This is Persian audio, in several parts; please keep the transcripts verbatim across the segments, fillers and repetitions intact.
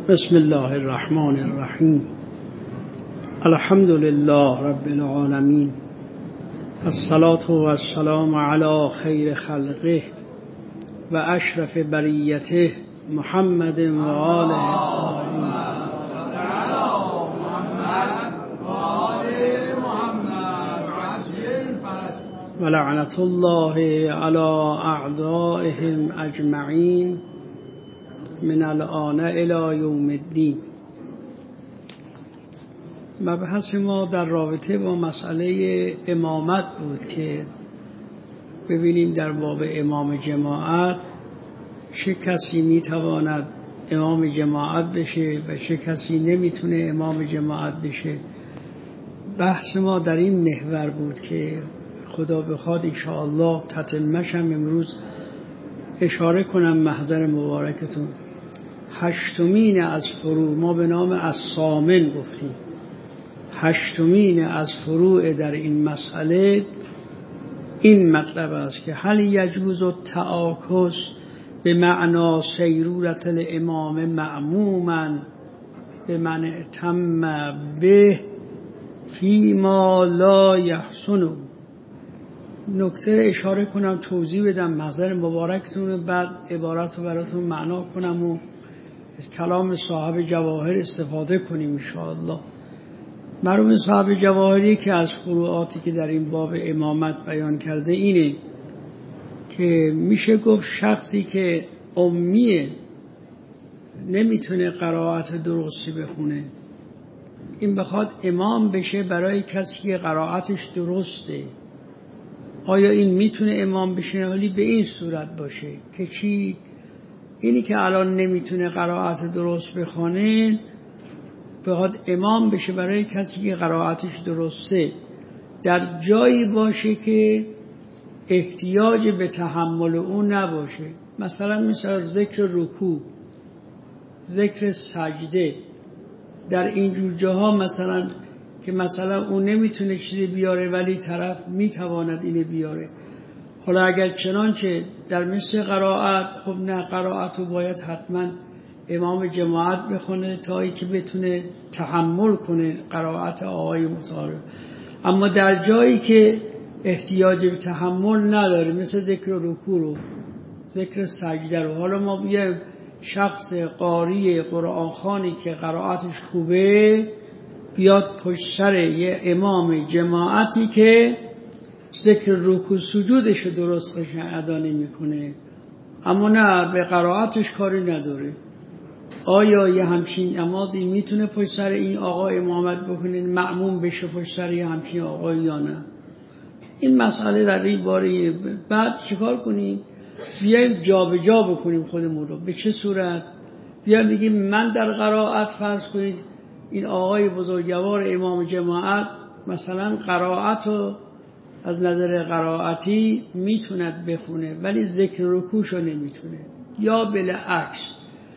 بسم الله الرحمن الرحیم. الحمد لله رب العالمین، الصلاة و السلام علی خیر خلقه و اشرف بریته محمد و آله الطاهرین و لعنت الله علی اعدائهم اجمعین من الآن الی یوم الدین. مبحث ما در رابطه با مسئله امامت بود که ببینیم در باب امام جماعت چه کسی میتواند امام جماعت بشه و چه کسی نمیتونه امام جماعت بشه. بحث ما در این محور بود که خدا بخواد انشاءالله تتمه‌اش هم امروز اشاره کنم محضر مبارکتون. هشتمین از فروع، ما به نام الثامن گفتیم، هشتمین از فروع در این مسئله این مطلب است که هل یجوز التعاکس به معنا سیرورت الامام معموما به من اتم به فیما لا یحسن. نکته اشاره کنم، توضیح بدم محضر مبارکتون، بعد عبارت رو براتون معنا کنم و از کلام صاحب جواهر استفاده کنیم انشاءالله. مرحوم صاحب جواهری که از فروعاتی که در این باب امامت بیان کرده اینه که میشه گفت شخصی که امیه، نمیتونه قرائت درستی بخونه، این بخواد امام بشه برای کسی که قرائتش درسته، آیا این میتونه امام بشه؟ ولی به این صورت باشه که چی؟ اینی که الان نمیتونه قرائت درست بخونه بخواد امام بشه برای کسی که قرائتش درسته، در جایی باشه که احتیاج به تحمل اون نباشه. مثلا مثلا ذکر رکوع، ذکر سجده، در اینجور جاها مثلا که مثلا اون نمیتونه چیزی بیاره ولی طرف میتواند اینو بیاره. حالا اگر چنانچه در مثل قرائت، خب نه، قرائت رو باید حتما امام جماعت بخونه تا ای که بتونه تحمل کنه قرائت آقای متعارف. اما در جایی که احتیاج به تحمل نداره، مثل ذکر رکوع رو، ذکر سجده رو، حالا ما بیایم شخص قاری قرآن خوانی که قرائتش خوبه بیاد پشت سر یه امام جماعتی که ذکر رکوع سجودش رو درست ادا نمی‌کنه اما نه به قرائتش کاری نداره، آیا یه همچین نمازی میتونه پشت سر این آقا امامت بکنه، معموم بشه پشت سر یه همچین آقا یا نه؟ این مسئله در این باره. بعد چیکار کنیم؟ بیایم جا به جا بکنیم خودمون رو. به چه صورت؟ بیایم بگیم من در قرائت فرض کنید این آقای بزرگوار امام جماعت مثلا قرائت رو از نظر قرائتی میتوند بخونه ولی ذکر رکوعشو نمیتونه، یا بالعکس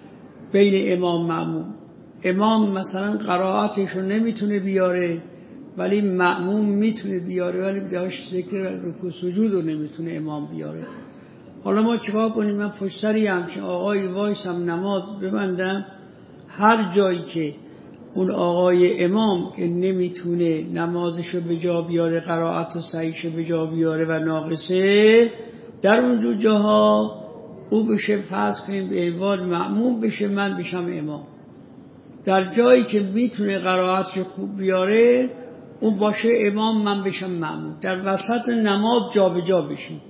بین امام معموم، امام مثلا قرائتشو نمیتونه بیاره ولی معموم میتونه بیاره ولی داشت ذکر رکوع سجود رو نمیتونه امام بیاره. حالا ما چیکار کنیم؟ من پشت سری همچین آقای وایسم نماز ببندم، هر جایی که اون آقای امام که نمیتونه نمازشو به جا بیاره، قرائت و صحیحشو به جا بیاره و ناقصه، در اونجور جاها او بشه فرض کنیم به عنوان معموم بشه، من بشم امام. در جایی که میتونه قرائتشو خوب بیاره اون باشه امام، من بشم معموم. در وسط نماز جا به جا بشیم،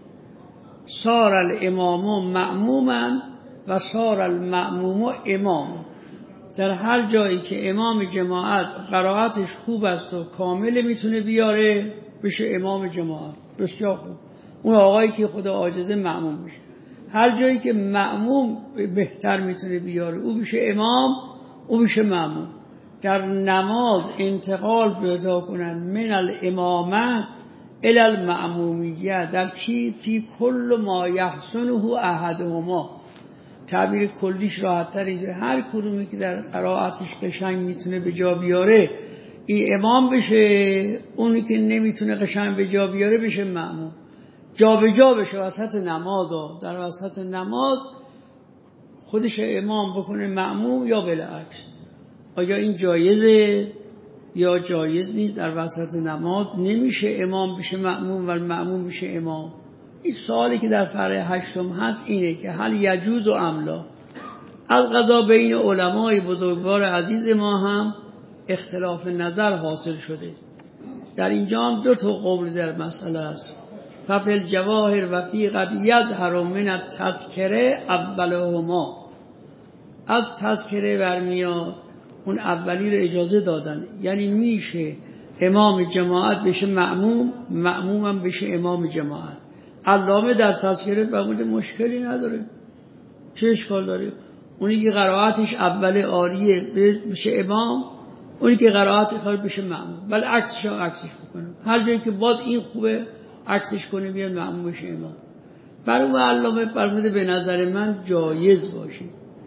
صار الامام معموما و صار المعموم امام. در هر جایی که امام جماعت قرائتش خوب است و کامل میتونه بیاره بشه امام جماعت، بسیار خوب، اون آقایی که خدا عاجزه معموم بشه. هر جایی که معموم بهتر میتونه بیاره او بشه امام، او بشه معموم. در نماز انتقال پیدا کنن من الامامه الی المعمومیه، در چی؟ فی کل ما یحسنه احدهما. تعبیر کلیش راحت تر اینجا، هر کدومی که در قرائتش قشنگ میتونه به جا بیاره این امام بشه، اونی که نمیتونه قشنگ به جا بیاره بشه معموم. جا به جا بشه وسط نماز ها. در وسط نماز خودش امام بکنه مأموم یا بالعکس؟ آیا این جایزه یا جایز نیست؟ در وسط نماز نمیشه امام بشه مأموم و مأموم بشه امام. این سوالی که در فرع هشتم هست اینه که هل یجوز و املا. از قضا بین علمای بزرگوار عزیز ما هم اختلاف نظر حاصل شده. در اینجا هم دو تا قول در مسئله است. ففی الجواهر و فی قد یظهر من التذکره اولهما. از تذکره برمیاد، اون اولی رو اجازه دادن، یعنی میشه امام جماعت بشه مأموم، مأموم هم بشه امام جماعت. علامه در تذکره بمونه مشکلی نداره، چه اشکال داره؟ اونی که قرائتش اول عالیه بشه امام، اونی که قرائتش خالی بشه مأموم، ولی عکسش هم عکسش بکنه. هر جایی که باز این خوبه عکسش کنه بیاد مأموم بشه امام. برای علامه فرموده به نظر من جایز باشه،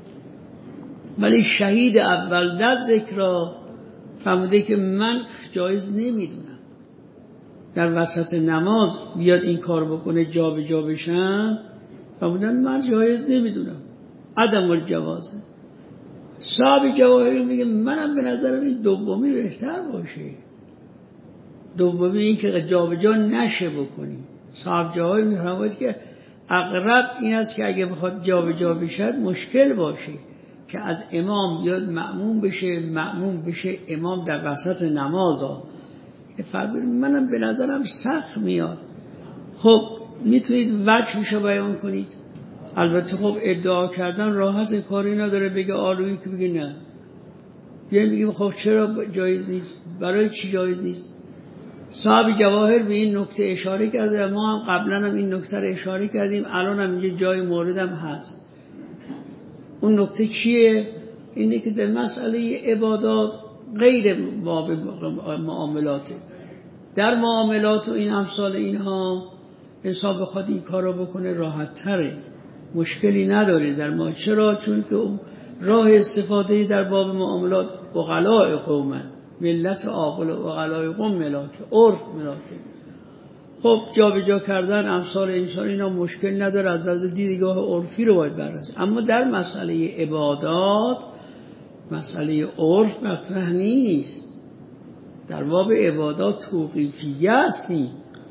ولی شهید اول در ذکر فرموده که من جایز نمیدونم در وسط نماز بیاد این کار بکنه جا به جا بشن. فرمودن من جایز نمیدونم، عدم الجوازه. صاحب جواهر میگه منم به نظرم این دومی بهتر باشه، دومی این که جا به جا نشه بکنیم. صاحب جواهر میفرماید که اقرب این است که اگه بخواد جا به جا بشه مشکل باشه که از امام بیاد مأموم بشه، مأموم بشه امام در وسط نماز ها. منم به نظرم سخت میاد. خب میتونید وجهشو بیان کنید. البته خب ادعا کردن راحت، کاری نداره بگه آلویی که بگه نه. بیایم بگیم خب چرا جایز نیست؟ برای چی جایز نیست؟ صاحب جواهر به این نکته اشاره کرده، ما هم قبلا هم این نکته رو اشاره کردیم، الان هم اینجا جای موردم هست. اون نکته چیه؟ اینه که در مسئله عبادات غیر باب معاملاته. در معاملات و این امثال اینها انسان بخواد این کار رو بکنه راحت تره، مشکلی نداره در ما. چرا؟ چون که راه استفاده در باب معاملات عقلاء قومن، ملت عاقل و عقلاء قوم ملاکه، عرف ملاکه. خب جا به جا کردن امثال انسان اینا مشکل نداره، از نظر دیدگاه عرفی رو باید بررسی. اما در مسئله عبادات مسئله عرف مطرح نیست. در باب عبادات توقیفیه هستیم.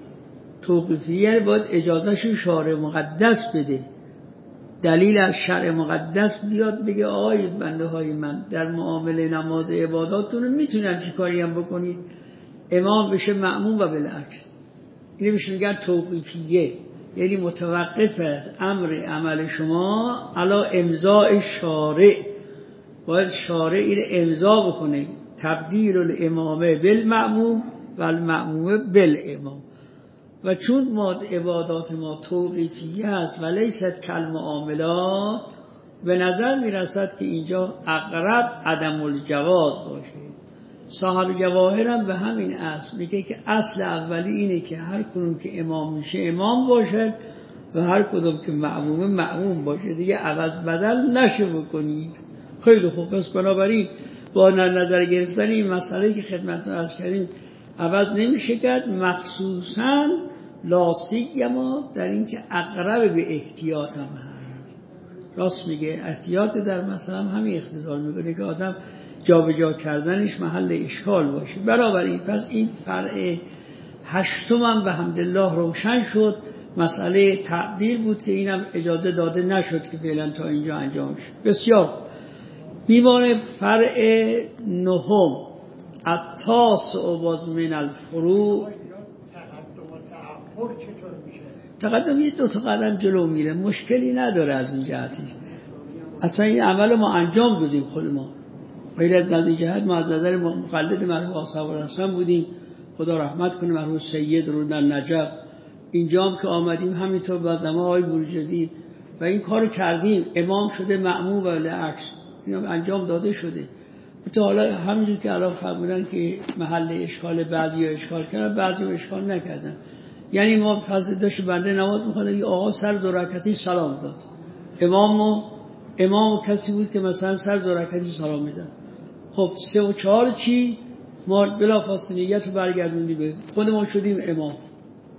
توقیفیه باید اجازهش شارع مقدس بده، دلیل از شرع مقدس بیاد بگه آی بنده های من در معامله نماز عباداتتون میتونم چی کاری هم بکنید، امام بشه مأموم و بالعکس. اینو بهش میگن توقیفیه، یعنی متوقف از امر عمل شما علا امضاء شارع. باید شارع این امضا بکنه، تبدیل الامامه بالمأموم و المأمومه بالامام. و چون ما عبادات ما توقیفیه است و لیست کالمعاملات، به نظر میرسد که اینجا اقرب عدم الجواز باشه. صاحب جواهر هم به همین اصل میگه که اصل اولی اینه که هر کدوم که امام میشه امام باشه و هر کدوم که مأمومه مأموم باشه، دیگه عوض بدل نشه بکنید. خیلی خوب، پس بنابراین با نظر گرفتن این مسئله که خدمتتون عرض کردیم عوض نمیشه کرد، مخصوصاً لاسیما در این که اقرب به احتیاط هم هست. راست میگه، احتیاط در مثلا همین اختصار میکنه که آدم جا به جا کردنش محل اشکال باشه. بنابراین پس این فرع هشتم هم به حمدالله روشن شد. مسئله تعبیر بود که اینم اجازه داده نشد که فعلا تا اینجا انجام شد. بسیار میمانه فرع نهم التاسع باز من الفروع. تقدم یه دو تا قدم جلو میره، مشکلی نداره از این جهتی. اصلا این عمل ما انجام دادیم خود ما، غیر از این جهت ما از نظر مقلد مرحوم آصحاب الحسن بودیم، خدا رحمت کنه مرحوم سید رو در نجف. اینجا هم که آمدیم همینطور بعد ما آقای بروجردی و این کار کردیم، امام شده مأموم و بالعکس، این هم انجام داده شده. تو حالا همینجور که الان فرمودن که محل اشکال بعضی ها اشکال کردن، بعضی ها اشکال نکردن. یعنی ما فضل داشت بنده نماز می‌خوندیم، یه آقا سر دو رکعتی سلام داد، امام امام کسی بود که مثلا سر دو رکعتی سلام میداد. خب سه و چهار چی؟ ما بلا فاصله نیت رو برگردوندیم به خود ما شدیم امام،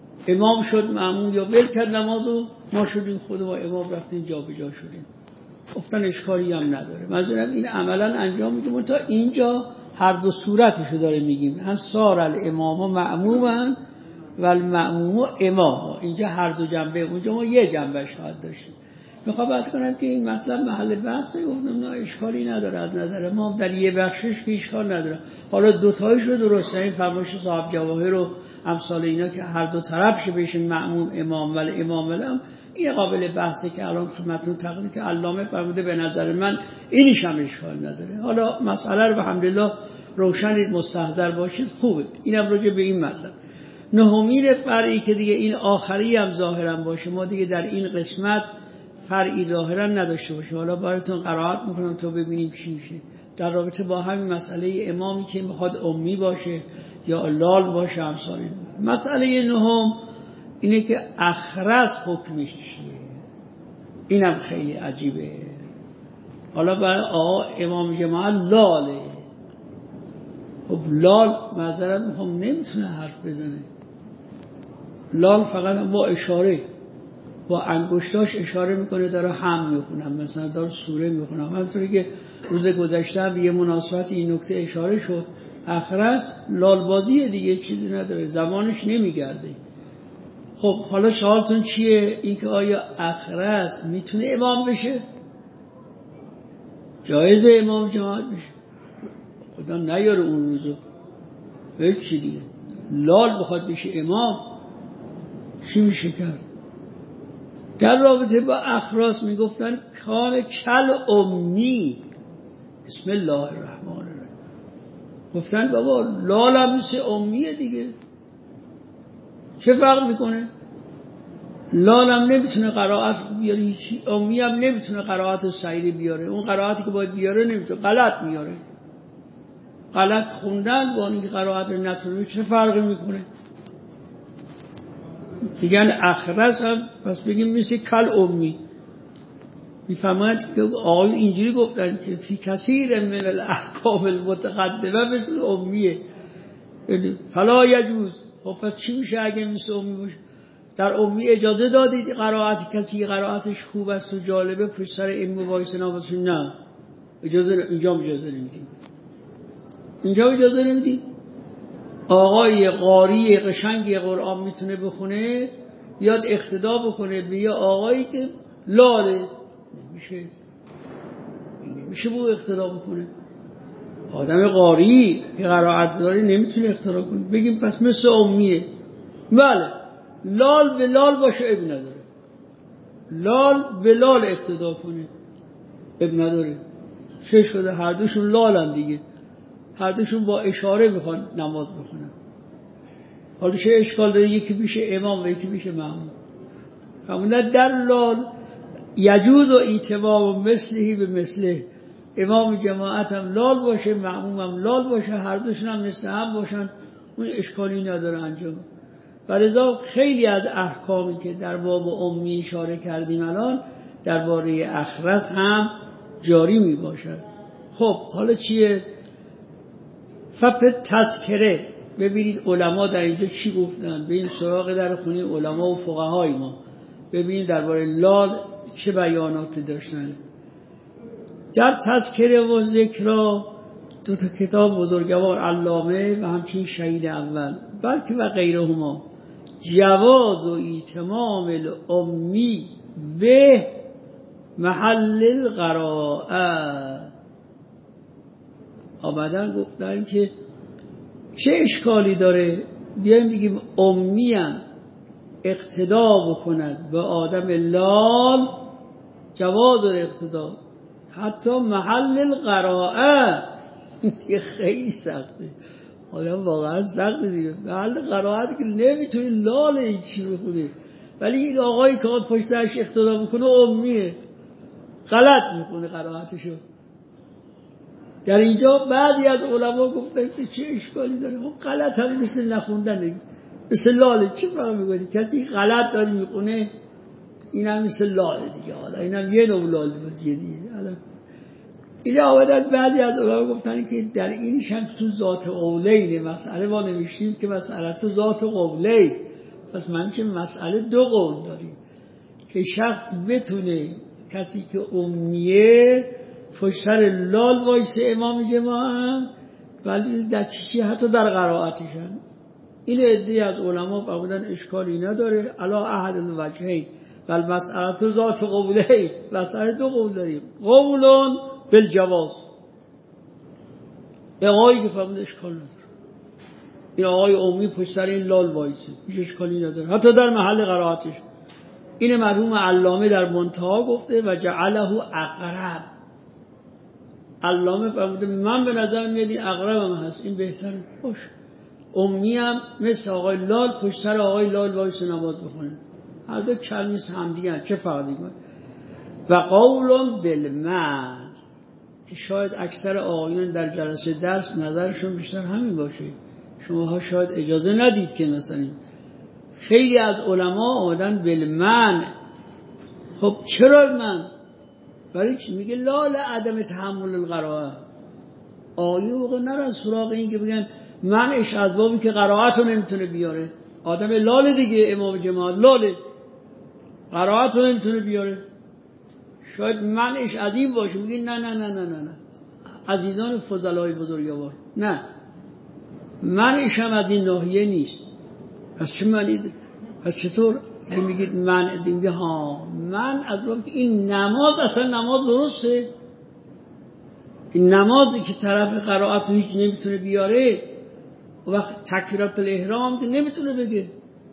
امام شد مأموم یا ول کرد نمازو، ما شدیم خود ما امام، رفتیم جا به جا شدیم. گفتن اشکالی هم نداره. منظورم این عملا انجام میدیم تا اینجا هر دو صورتشو داره میگیم، هم سار الامام و مأمومن و المأموم و امام. اینجا هر دو جنبه، اونجا ما یه جنبه شاید داشتیم. میخوام بحث کنم که این مطلب محل بحثه. گفتم نه اشکالی نداره از نظر ما در یه بخشش که اشکال نداره. حالا دوتایش رو درست این فرمایش صاحب جواهر رو امثال اینا که هر دو طرفش بشین مأموم امام ولی امام ولم، این قابل بحثه که الان خدمتتون تقدیم که علامه فرموده به نظر من اینیش هم اشکال نداره. حالا مسئله رو الحمدلله روشنید مستحضر باشید خوبه. اینم راجع به این مطلب. نهمین فرعی که دیگه این آخری هم ظاهرا باشه، ما دیگه در این قسمت فرعی ظاهرا نداشته باشه. حالا براتون قرائت میکنم تا ببینیم چی میشه در رابطه با همین مسئله امامی که میخواد امی باشه یا لال باشه امثال این. مسئله نهم اینه که اخرس حکمش چیه. اینم خیلی عجیبه. حالا برای آقا امام جماعت لاله، خب لال معذرت میخوام نمیتونه حرف بزنه. لال فقط با اشاره، با انگشتاش اشاره میکنه داره هم میخونم، مثلا داره سوره میخونم. همونطوری که روز گذشته به یه مناسبت این نکته اشاره شد. اخرس لالبازی دیگه چیزی نداره، زمانش نمیگرده. خب حالا سوالتون چیه؟ اینکه آیا اخرس میتونه امام بشه؟ جایزه امام جماعت بشه؟ خدا نیاره اون روزو. هیچ چی دیگه لال بخواد بشه امام چی میشه کرد؟ در رابطه با اخراس میگفتن کان کل امی. بسم الله الرحمن الرحیم. گفتن بابا لال هم مثل امیه دیگه، چه فرق میکنه؟ لال هم نمیتونه قرائت بیاره هیچی، امی هم نمیتونه قرائت صحیح بیاره. اون قرائتی که باید بیاره نمیتونه، غلط میاره. غلط خوندن با اینکه قرائت رو نتونه چه فرقی میکنه؟ دیگه اخرس هم پس بگیم مثل کل امی. میفهمند که آقای اینجوری گفتن که فی کثیر من الاحکام المتقدمه مثل امیه. فلا یجوز. خب پس چی میشه اگه مثل امی باشه؟ در امی اجازه دادید قرائت کسی قرائتش خوب است و جالبه پشت سر این مباحثه نباشه؟ نه اجازه، اینجا اجازه نمیدیم. اینجا اجازه نمیدیم. آقای قاری قشنگی قرآن میتونه بخونه، بیاد اقتدا بکنه به یه آقایی که لاله، نمیشه. نمیشه با اقتدا بکنه. آدم قاری که قرائت داره نمیتونه اقتدا کنه. بگیم پس مثل امیه. بله لال به لال باشه اب نداره، لال به لال اقتدا کنه اب نداره. چه شده؟ هر دوشون لالن دیگه، هر دوشون با اشاره میخوان نماز بخونن. حالا چه اشکال داره یکی بشه امام و یکی بشه مأموم؟ همونه در لال یجوز و ایتمام و مثلی به مثله. امام جماعت هم لال باشه، مأموم هم لال باشه، هر دوشون هم مثل هم باشن، اون اشکالی نداره انجام. ولذا خیلی از احکامی که در باب امی اشاره کردیم الان درباره اخرس هم جاری می باشد. خب حالا چیه؟ فقط تذکره. ببینید علما در اینجا چی گفتن. به این سراغ در خونی علما و فقهای ما ببینید درباره لال چه بیانات داشتن. در تذکره و ذکر دو تا کتاب بزرگوار علامه و همچنین شهید اول بلکه و غیرهما جواز و ایتمام الامی به محل القراءه آمدن گفتن که چه اشکالی داره بیایم بگیم امی هم اقتدا بکنند به آدم لال، جواز و اقتدا حتی محل القراءه. دیگه خیلی سخته، آدم واقعا سخته دیگه. محل قرائت که نمیتونی لال این چی بخونه، ولی این آقایی که آد پشت سرش اقتدا بکنه امیه، غلط میکنه قرائتشو. در اینجا بعضی از علما گفتن که چه اشکالی داره؟ خب غلط هم مثل نخوندن دیگه، مثل لاله. چه فرق میکنه؟ کسی غلط داره میخونه این هم مثل لاله دیگه، حالا این هم یه نوع لاله بازیه دیگه. این آمدن بعضی از علما گفتن که در این شمس تو ذات قولین مسئله ما نمیشتیم که مسئله تو ذات قولین. پس من چه مسئله دو قول داریم که شخص بتونه کسی که امیه پشت سر لال وایسه امام جماعت، ولی در چیزی حتی در قرائتشن. این عده از علما فرمودن اشکالی نداره، علا احد الوجهین بل مسئله ذات قبولین، مسئله دو قول داریم، قولون بالجواز. آقایی که فرمود اشکال نداره، این آقای امی پشت سر این لال وایسه هیچ اشکالی نداره حتی در محل قرائتش. این مرحوم علامه در منتها گفته و جعله اقرب. علامه فرموده من به نظر میاد این اقربم هست، این بهتره. باش امی هم مثل آقای لال پشت سر آقای لال وایسه نماز بخونه، هر دو کلمه همدیگه هست، چه فرقی کنه. و قول بالمد که شاید اکثر آقایون در جلسه درس نظرشون بیشتر همین باشه، شماها شاید اجازه ندید که مثلا خیلی از علما آمدن بالمن. خب چرا من؟ برای چی؟ میگه لال عدم تحمل القرائه. آیه موقع نرن سراغ این که بگن منش از بابی که قرائت رو نمیتونه بیاره. آدم لال دیگه، امام جماعت لاله، قرائت رو نمیتونه بیاره، شاید منش از این باشه. میگه نه نه نه نه نه نه عزیزان فضلای بزرگوار، نه منش هم از این ناحیه نیست. پس چه معنی؟ پس چطور میگید من؟ میگه ها من از باب که این نماز اصلا نماز درسته، این نمازی که طرف قرائت رو هیچ نمیتونه بیاره و وقت تکبیرات الاحرام که نمیتونه بگه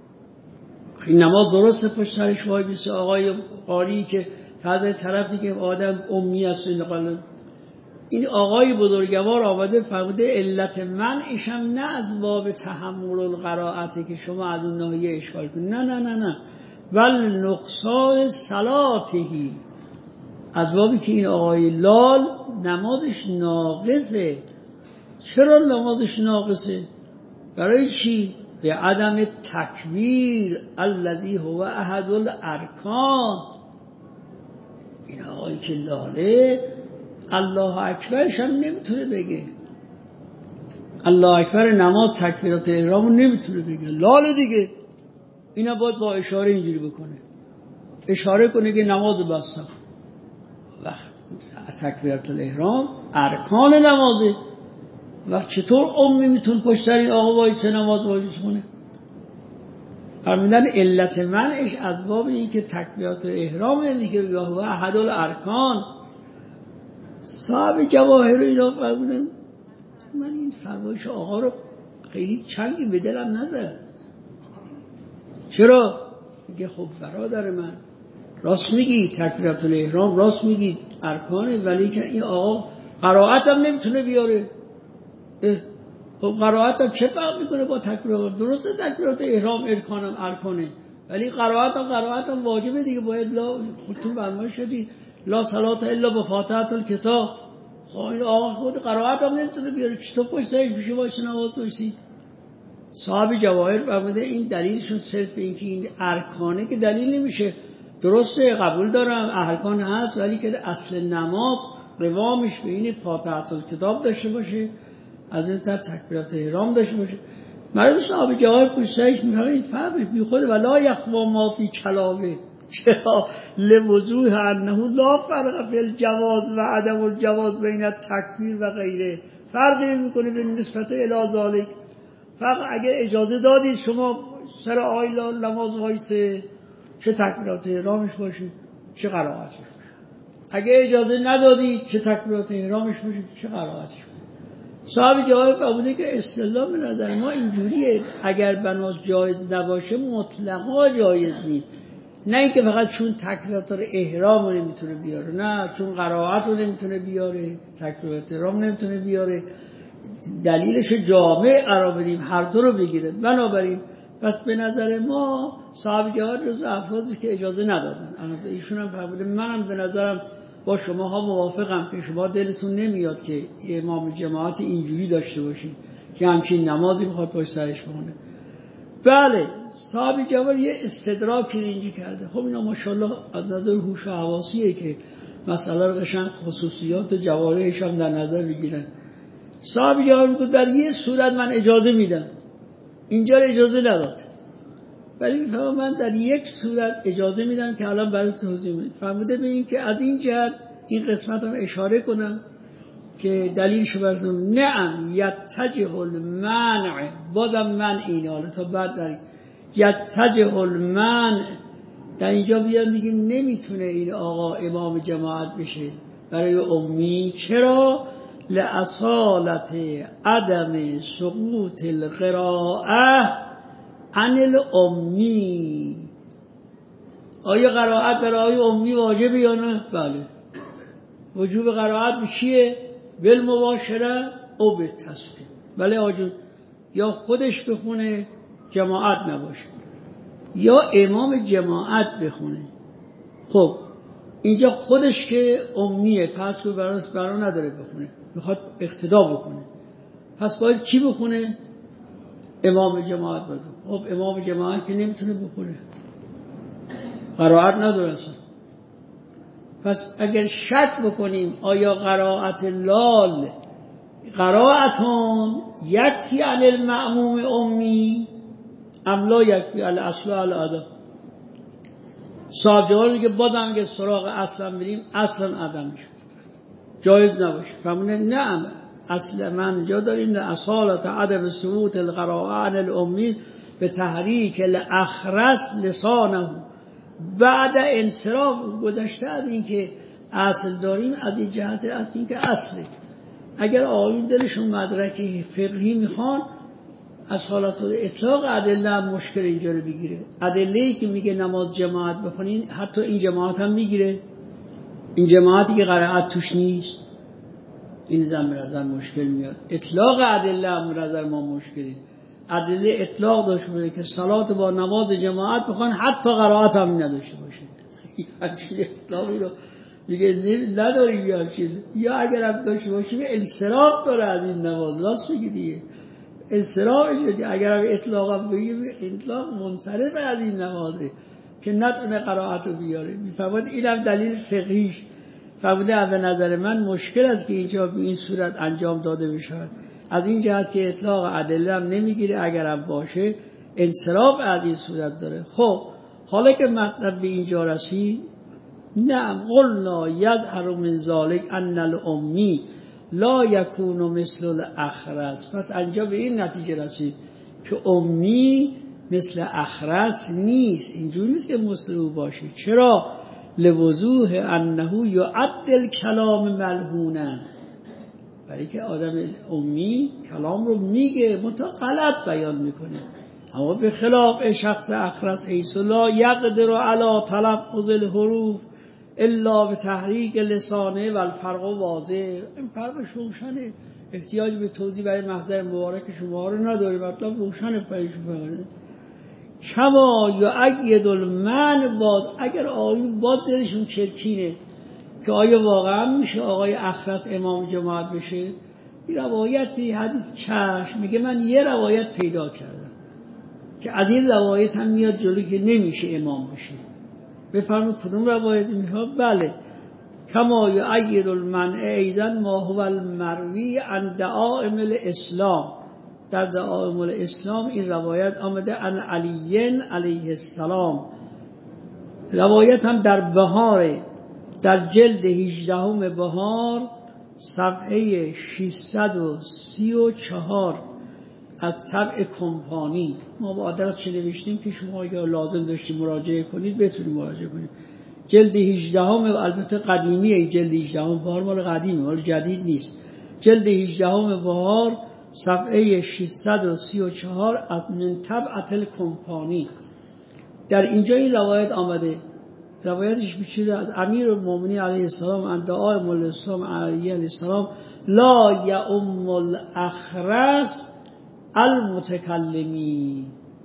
این نماز درسته، پشت سرش وای بیسه آقای قاری که فضل طرفی که آدم امی است. این آقای بزرگوار آمده فرموده علت منعش هم نه از باب تحمل القرائته که شما از اون ناحیه اشکال کنید، نه نه نه نه بل نقصان صلاتهی، از بابی که این آقای لال نمازش ناقصه. چرا نمازش ناقصه؟ برای چی؟ به عدم تکبیر الذی هو احد الارکان. این آقایی که لاله الله اکبرش هم نمیتونه بگه، الله اکبر نماز تکبیرات احرام نمیتونه بگه، لاله دیگه. اینا باید با اشاره اینجوری بکنه، اشاره کنه که نماز بستم. وقت تکبیرات الاحرام ارکان نمازه، وقت چطور امی میتونه پشت سر این آقا وایسه نماز وایس کنه؟ فرمودن علت منعش از باب این که تکبیرات احرام نمیگه یا هو احد الارکان. صاحب جواهر اینا فرمودن من این فرمایش آقا رو خیلی چنگی به دلم نزد. چرا؟ میگه خب برادر من راست میگی تکبیرات الاحرام راست میگی ارکانه، ولی که این آقا قرائت هم نمیتونه بیاره. خب قرائت هم چه فرق میکنه با تکبیرات؟ درسته تکبیرات احرام ارکانم ارکانه، ولی قرائت هم قرائت هم واجبه دیگه. باید لا خودتون برمایش شدی لا صلات الا بفاتحه الکتاب. خب این آقا خود قرائت هم نمیتونه بیاره، چطور پشت سرش میشه وایس نماز بایستی؟ صاحب جواهر فرموده این دلیلشون صرف این که این ارکانه که دلیل نمیشه. درسته قبول دارم ارکان هست، ولی که اصل نماز قوامش به این فاتحه الکتاب داشته باشه، از این تا تکبیرات احرام داشته باشه. مرد صاحب جواهر پشت سرش میگه این فرقش بی خود ولا یخوا ما فی کلامه، چرا لوضوح انه لا فرق فی الجواز و عدم الجواز بین التکبیر و غیره. فرقی نمیکنه به نسبت الی ذالک. فقط اگر اجازه دادید شما سر آیلا نماز وایسه، چه تکبیرات احرامش باشه چه قرائتش باشه. اگر اجازه ندادید چه تکبیرات احرامش باشه چه قرائتش باشه. صاحب جواهر فرموده که اصطلاح به نظر ما اینجوریه، اگر بناس جایز نباشه مطلقا جایز نیست. نه اینکه فقط چون تکبیرات احرام رو نمیتونه بیاره، نه چون قرائت رو نمیتونه بیاره تکبیرات احرام نمیتونه بیاره، دلیلش جامع قرار بدیم هر دو رو بگیره. بنابراین پس به نظر ما صاحب جواهر جز افرادی که اجازه ندادن. ایشون هم فرموده منم به نظرم با شماها موافقم که شما دلتون نمیاد که امام جماعت اینجوری داشته باشید که همچین نمازی بخواد پشت سرش بخونه. بله صاحب جواهر یه استدراکی اینجی کرده. خب اینا ماشاءالله از نظر هوش و حواسیه که مسئله رو قشنگ خصوصیات جوارحش هم در نظر بگیرن. صاحب جواهر میگه در یه صورت من اجازه میدم، اینجا اجازه نداد. ولی میفهمم من در یک صورت اجازه میدم که الان برای توضیح میدم. فرموده به این که از این جهت این قسمت هم اشاره کنم که دلیلشو برسونم. نعم یتجه المنع، بازم من این حالا تا بعد در یتجه المنع در اینجا بیاد میگیم نمیتونه این آقا امام جماعت بشه برای امی. چرا؟ لأصالت عدم سقوط القراءه عن الامی. آیا قرائت برای امی واجبه یا نه؟ بله. وجوب قرائت چیه؟ بالمباشره او بالتصحیح. بله آجون، یا خودش بخونه جماعت نباشه یا امام جماعت بخونه. خب اینجا خودش که امیه، پس رو براست برا نداره بخونه، میخواد اقتدا بکنه، پس باید چی بخونه؟ امام جماعت بخونه. خب امام جماعت که نمیتونه بخونه، قرائت نداره اصلا. پس اگر شک بکنیم آیا قرائت لال قرائتون یکفی عن المأموم امی ام لا یکفی علی اصل علی عدم، صاحب جواب میگه بادم که سراغ اصلا بریم اصلا عدمش جایز نباشه. فهمونه نه، اصل من جا داریم اصالت عدم ثبوت القراءه عن الامی به تحریک الاخرس لسانه بعد انصراف گذشته از این که اصل داریم، از این جهت از این که اصله. اگر آقایون دلشون مدرک فقهی میخوان از حالت اطلاق ادله هم مشکل اینجا رو بگیره. ادله‌ای که میگه نماز جماعت بخونین حتی این جماعت هم میگیره، این جماعتی که قرائت توش نیست، این زمین نظر مشکل میاد. اطلاق ادله هم نظر ما مشکلی. ادله اطلاق داشته باشه که صلات با نماز جماعت بخوان حتی قرائت هم نداشته باشه. همچین اطلاقی رو میگه نداریم یا همچین، یا اگر هم داشته باشه انصراف داره از این نماز. راست میگه دیگه، انصراف شدی. اگر هم اطلاق هم بگیم اطلاق منصرف از این نمازه که نتونه قرائت رو بیاره. میفهمد این هم دلیل فقهیش. فهمده به نظر من مشکل است که اینجا به این صورت انجام داده بشه، از این جهت که اطلاق ادله هم نمیگیره، اگر هم باشه انصراف از این صورت داره. خب حالا که مطلب به اینجا رسید، نعم قلنا یظهر من ذلک ان الامی لا یکون مثل الاخرس. پس اینجا به این نتیجه رسید که امی مثل اخرس نیست، اینجوری نیست که مثل او باشه. چرا؟ لوضوح انه یعدل کلام ملهونه، برای که آدم امی کلام رو میگه منتها غلط بیان میکنه. اما به خلاف شخص اخرس حیث لا یقدر علی تلفظ الحروف الا به تحریک لسانه و الفرق واضح. این فرقش روشنه، احتیاج به توضیح برای محضر مبارک شما رو نداره، مطلب روشنه برای شما. کما یؤید المنع، باز اگر آیون باز دلشون چرکینه که آیا واقعا میشه آقای اخرس امام جماعت بشه، این روایتی حدیث چشم میگه من یه روایت پیدا کردم که از این روایت هم میاد جلوی که نمیشه امام بشه. بفرمایید کدوم روایت میاد؟ بله، کما یؤید المنع ایضا ما هو المروی عن دعائم الاسلام. در دعائم الاسلام این روایت آمده عن علی علیه السلام. روایت هم در بهار، در جلد هجدهم بهار صفحه ششصد و سی و چهار از طبع کمپانی. ما با آدرس چه نوشتیم که شما اگر لازم داشتید مراجعه کنید بتونید مراجعه کنید. جلد هجدهم، البته قدیمیه جلد هجدهم بهار، مال قدیمه، مال جدید نیست. جلد هجدهم بهار صفحه ششصد و سی و چهار از من طبعة کمپانی. در اینجا این روایت آمده. روایتش میشه از امیر المؤمنین علیه السلام عن دعائم الاسلام علیه السلام لا یؤم الاخرس المتکلمی.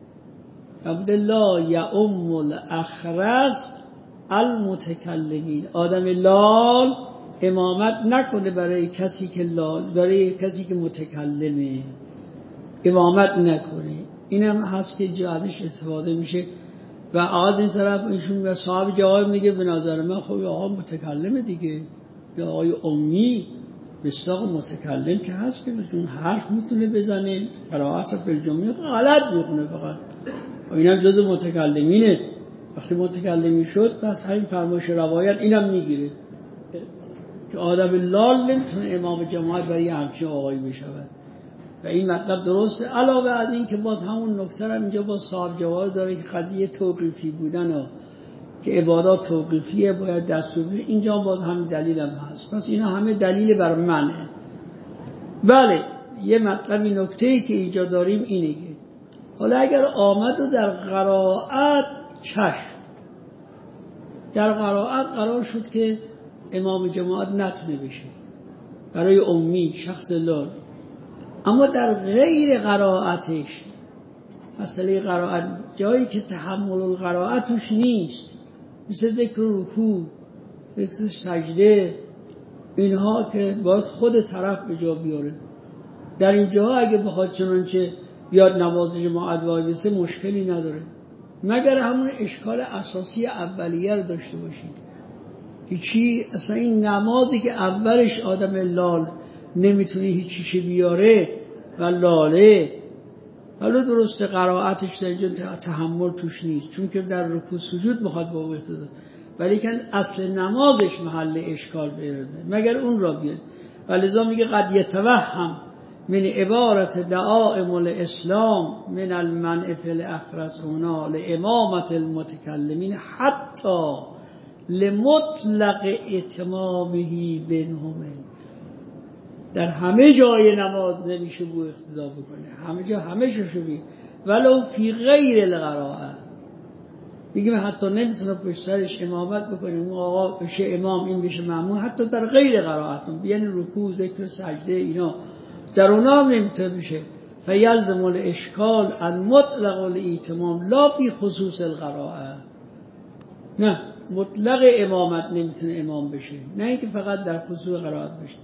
لا یؤم الاخرس المتکلمین، آدم لال امامت نکنه برای کسی که لال، برای کسی که متکلمه امامت نکنه. این هم هست که جا ازش استفاده میشه و آقا این طرف ایشون و صاحب جواب میگه به نظر من خب آقا متکلمه دیگه، یا آقای امی مصداق متکلم که هست که بهتون حرف میتونه بزنه، قرائت بالجمله غلط میخونه فقط اینم جز متکلمینه. وقتی متکلمی شد پس همین فرمایش روایت اینم میگیره که آدم لال نمیتونه امام جماعت برای همچین آقایی بشود و این مطلب درسته. علاوه از این که باز همون نکته هم اینجا باز صاحب جواز داره که قضیه توقیفی بودن و که عبادات توقیفیه باید دستور بشه، اینجا باز همین دلیل هم هست. پس اینا همه دلیل بر منه. بله یه مطلبی نکته‌ای که اینجا داریم اینه که حالا اگر آمد و در قرائت چشم، در قرائت قرار شد که امام جماعت نتونه بشه برای امی شخص لال، اما در غیر قرائتش، مسئله قرائت جایی که تحمل القرائت توش نیست، مثل ذکر رکوع، ذکر سجده، اینها که باید خود طرف به جا بیاره، در این جاها اگه بخواد چنانچه بیاد نماز جماعت وای بسه مشکلی نداره، مگر همون اشکال اساسی اولیه رو داشته باشید که چی اصلا این نمازی که اولش آدم لال نمیتونه هیچیش بیاره و لاله، حالا درسته قرائتش در اینجا تحمل توش نیست چون که در رکوع سجود میخواد با اقتدا، ولی که اصل نمازش محل اشکال بیاره مگر اون را بیاره. ولذا میگه قد یتوهم من عبارت دعائم الاسلام من المنع فی الاخرس هنا لامامت المتکلمین حتی لمطلق اتمامه بینهم، در همه جای نماز نمیشه بو اقتدا بکنه، همه جا همه شو بی ولو فی غیر القراءه. میگه حتی نمیتونه پشترش امامت بکنه، اون آقا بشه امام این بشه مأمون، حتی در غیر قرائت بیان رکوع ذکر سجده اینا در اونا هم نمیتونه بشه. فیلزم الاشکال ان مطلق الاتمام لا فی خصوص القراءه، نه مطلق امامت نمیتونه امام بشه، نه اینکه فقط در خصوص قرائت بشه.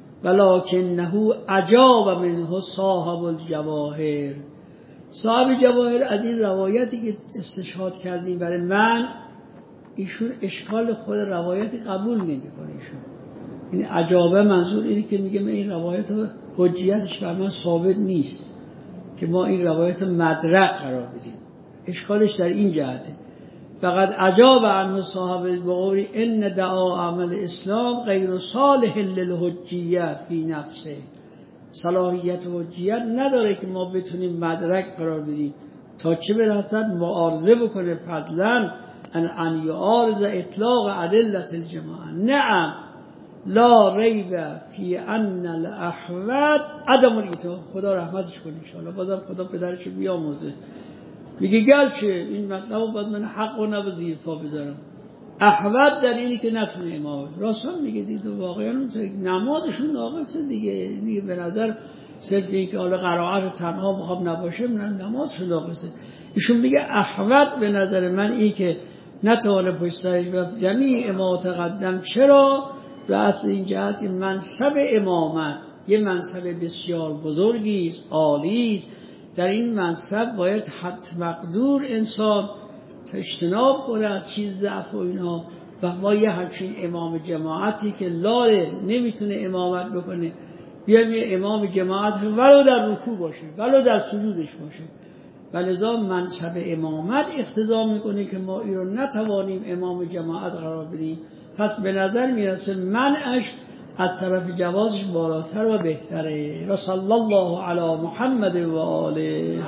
ولکنه عجاب منه صاحب الجواهر، صاحب جواهر از این روایتی که استشهاد کردیم برای من، ایشون اشکال خود روایتی قبول نمیکنه. ایشون این عجابه منظور اینه که میگه من این روایت حجیتش بر من ثابت نیست که ما این روایت مدرک قرار بدیم، اشکالش در این جهته. فقط عجاب عنه صاحب البغوری ان دعا عمل اسلام غیر صالح للحجیه فی نفسه، صلاحیت حجیت نداره که ما بتونیم مدرک قرار بدیم تا چه برسد معارضه بکنه فضلا ان ان یعارض اطلاق ادله الجماعه. نعم لا ریب فی ان الاحوط عدم الاتفاق، خدا رحمتش کنه ان شاء الله، بازم خدا پدرش بیاموزه. میگه گرچه این مطلب باید من حق و نبا زیر پا بذارم، احوط در اینی که نتونه امامت، راستان میگه دید و واقعا نمازشون ناقصه دیگه، دیگه به نظر صرف این که حالا قرائت تنها بخواب نباشه من نمازشون ناقصه. ایشون میگه احوط به نظر من این که نتوانه پشت سرش و جمیع ما تقدم. چرا؟ به اصل این جهت منصب امامت یه منصب بسیار بزرگی است، عالی است. در این منصب باید حد مقدور انسان اجتناب کنه از چیز ضعف و اینها، و ما یه همچین امام جماعتی که لاله نمیتونه امامت بکنه، بیایم یه امام جماعت ولو در رکوع باشه ولو در سجودش باشه، ولذا منصب امامت اقتضا میکنه که ما این رو نتوانیم امام جماعت قرار بدیم. پس به نظر میرسه منعش از طرف جوازش بالاتر و بهتره. و صلی الله علی محمد و آله.